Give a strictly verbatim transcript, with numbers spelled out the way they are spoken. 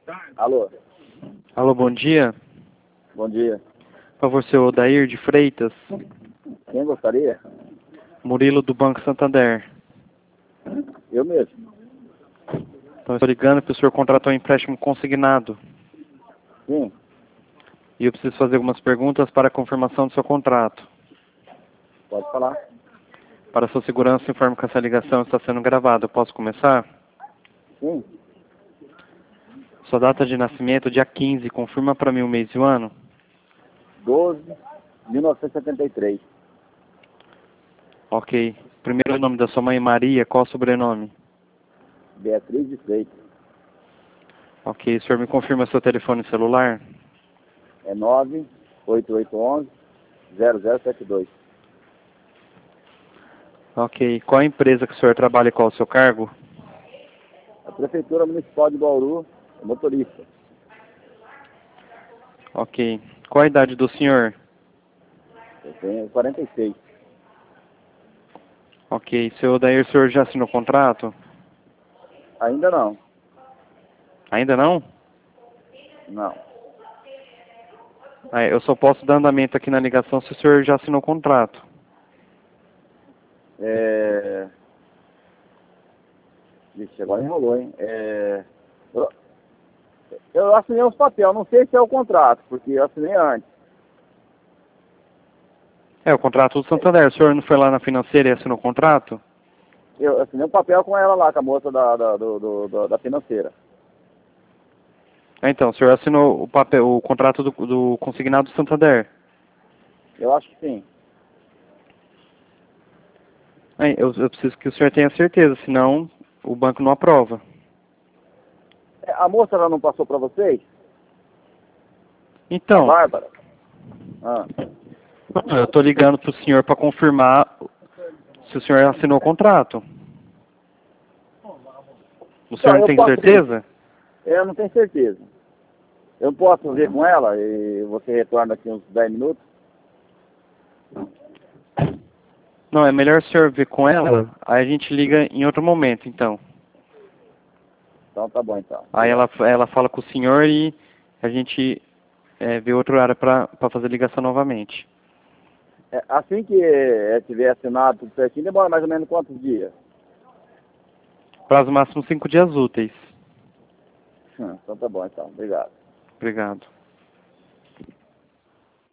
Alô, Alô, bom dia. bom dia. Por favor, seu Odair de Freitas, Quem gostaria? Murilo do Banco Santander. Eu mesmo. Então, eu estou ligando que o senhor contratou um empréstimo consignado. Sim, E eu preciso fazer algumas perguntas para a confirmação do seu contrato. pode falar. Para sua segurança, informo que essa ligação está sendo gravada. Eu posso começar? Sim, Sua data de nascimento, dia quinze. Confirma para mim o mês e o ano. doze de mil novecentos e setenta e três. Ok. Primeiro nome da sua mãe, Maria. Qual o sobrenome? Beatriz de Freitas. Ok. O senhor me confirma seu telefone celular? É nove oito oito um um zero zero sete dois. Ok. Qual a empresa que o senhor trabalha e qual o seu cargo? A Prefeitura Municipal de Bauru, motorista. Ok. Qual a idade do senhor? Eu tenho quarenta e seis. Ok. Seu Odair, o senhor já assinou o contrato? Ainda não. Ainda não? Não. Ah, eu só posso dar andamento aqui na ligação se o senhor já assinou o contrato. É... Vixe, agora enrolou, hein? É... Eu... eu assinei os papéis, não sei se é o contrato, porque eu assinei antes. É, o contrato do Santander. O senhor não foi lá na financeira e assinou o contrato? Eu assinei um papel com ela lá, com a moça da, da, do, do, do- da financeira. Ah, então, o senhor assinou o papel, o contrato do, do consignado do Santander. Eu acho que sim. Ah, eu, eu preciso que o senhor tenha certeza, senão o banco não aprova. É, a moça ela não passou para vocês? A Então, Bárbara? Ah, eu estou ligando para o senhor para confirmar se o senhor assinou o contrato. O então, senhor não eu tem posso ver. certeza? Eu não tenho certeza. Eu posso ver com ela e você retorna aqui uns dez minutos? Não, é melhor o senhor ver com ela, aí a gente liga em outro momento, então. Então tá bom então. Aí Obrigado. ela, ela fala com o senhor e a gente é, vê outro horário para fazer a ligação novamente. É, assim que é, tiver assinado tudo certinho, demora mais ou menos quantos dias? Prazo máximo cinco dias úteis. Hum, então tá bom então. Obrigado. Obrigado.